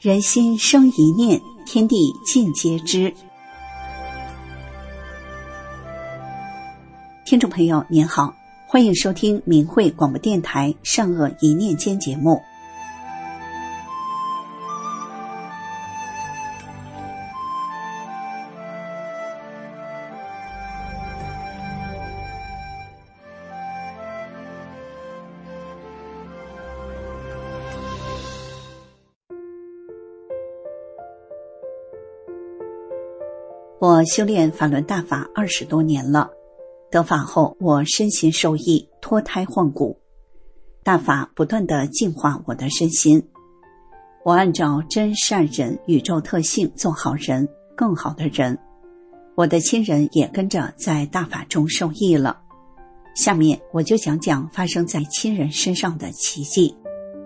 人心生一念，天地尽皆知。听众朋友您好，欢迎收听明慧广播电台善恶一念间节目。我修炼法轮大法20多年了，得法后我身心受益，脱胎换骨。大法不断地净化我的身心，我按照真善忍宇宙特性做好人，更好的人。我的亲人也跟着在大法中受益了。下面我就讲讲发生在亲人身上的奇迹。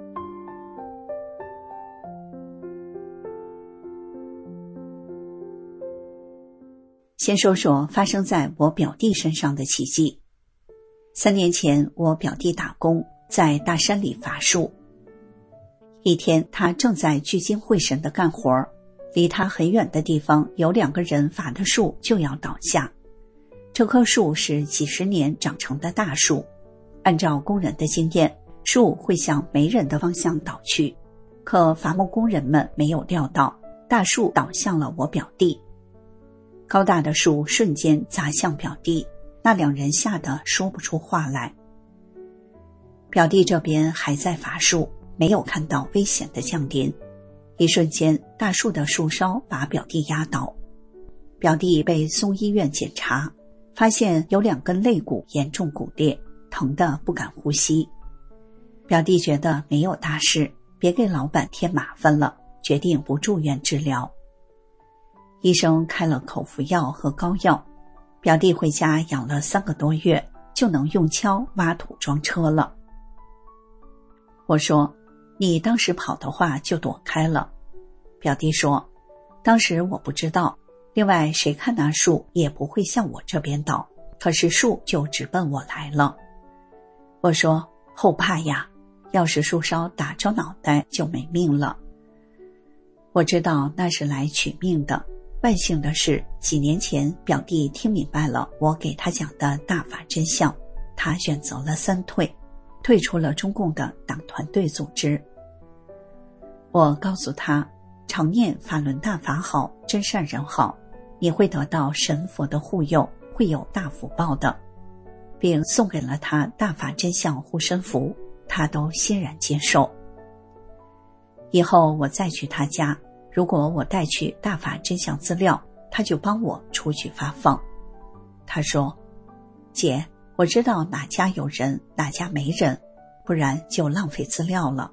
先说说发生在我表弟身上的奇迹。3年前，我表弟打工，在大山里伐树。一天，他正在聚精会神地干活，离他很远的地方有2个人伐的树就要倒下。这棵树是几十年长成的大树，按照工人的经验，树会向没人的方向倒去。可伐木工人们没有料到，大树倒向了我表弟。高大的树瞬间砸向表弟，那2人吓得说不出话来。表弟这边还在伐树，没有看到危险的降临。一瞬间，大树的树梢把表弟压倒。表弟被送医院检查，发现有2根肋骨严重骨裂，疼得不敢呼吸。表弟觉得没有大事，别给老板添麻烦了，决定不住院治疗。医生开了口服药和膏药，表弟回家养了3个多月，就能用锹挖土装车了。我说，你当时跑的话就躲开了。表弟说，当时我不知道，另外谁看那树也不会向我这边倒，可是树就直奔我来了。我说，后怕呀，要是树梢打着脑袋就没命了。我知道那是来取命的。万幸的是，几年前表弟听明白了我给他讲的大法真相，他选择了3退，退出了中共的党团队组织。我告诉他，常念法轮大法好，真善人好，你会得到神佛的护佑，会有大福报的，并送给了他大法真相护身符，他都欣然接受。以后我再去他家，如果我带去大法真相资料，他就帮我出去发放。他说，姐，我知道哪家有人，哪家没人，不然就浪费资料了。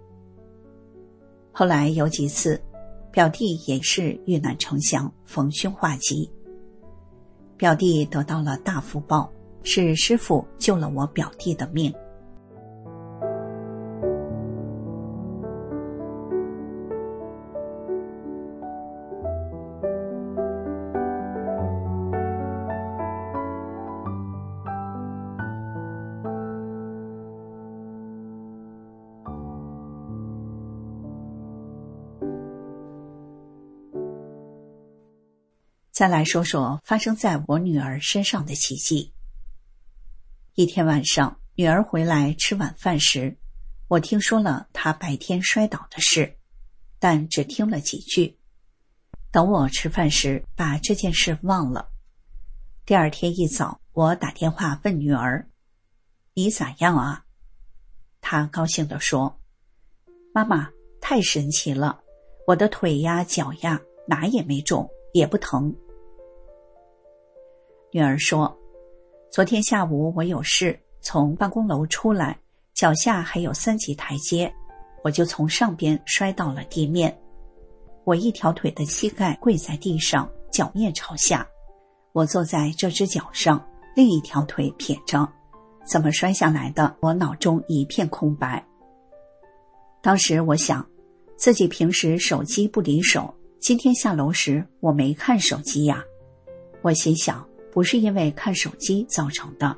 后来有几次，表弟也是遇难成祥，逢凶化吉。表弟得到了大福报，是师父救了我表弟的命。再来说说发生在我女儿身上的奇迹。一天晚上，女儿回来吃晚饭时，我听说了她白天摔倒的事，但只听了几句。等我吃饭时，把这件事忘了。第2天一早，我打电话问女儿，你咋样啊？她高兴地说，妈妈，太神奇了，我的腿呀脚呀哪也没肿，也不疼。女儿说，昨天下午我有事，从办公楼出来，脚下还有3级台阶，我就从上边摔到了地面。我一条腿的膝盖跪在地上，脚面朝下，我坐在这只脚上，另一条腿撇着，怎么摔下来的？我脑中一片空白。当时我想，自己平时手机不离手，今天下楼时我没看手机呀。我心想，不是因为看手机造成的。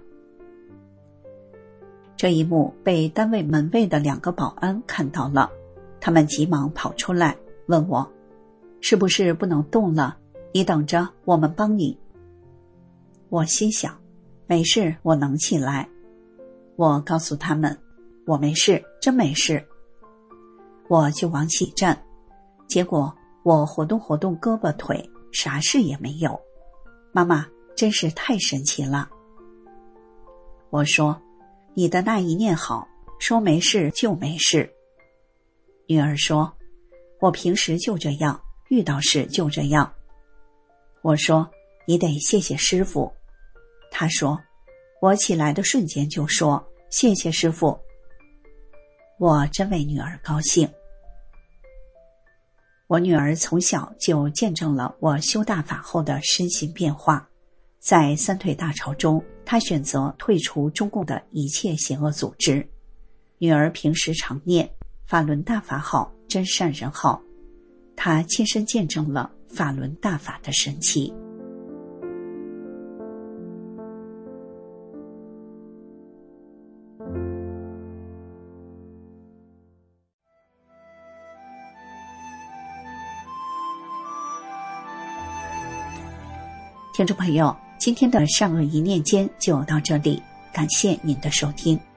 这一幕被单位门卫的2个保安看到了，他们急忙跑出来， 问我是不是不能动了，你等着我们帮你。我心想没事，我能起来。我告诉他们我没事，真没事。我就往起站，结果我活动活动胳膊腿，啥事也没有。妈妈真是太神奇了。我说你的那一念好，说没事就没事。女儿说我平时就这样，遇到事就这样。我说你得谢谢师父。她说我起来的瞬间就说谢谢师父。我真为女儿高兴。我女儿从小就见证了我修大法后的身心变化。在三退大潮中，她选择退出中共的一切邪恶组织。女儿平时常念法轮大法好，真善人好。她亲身见证了法轮大法的神奇。听众朋友，今天的善恶一念间就到这里，感谢您的收听。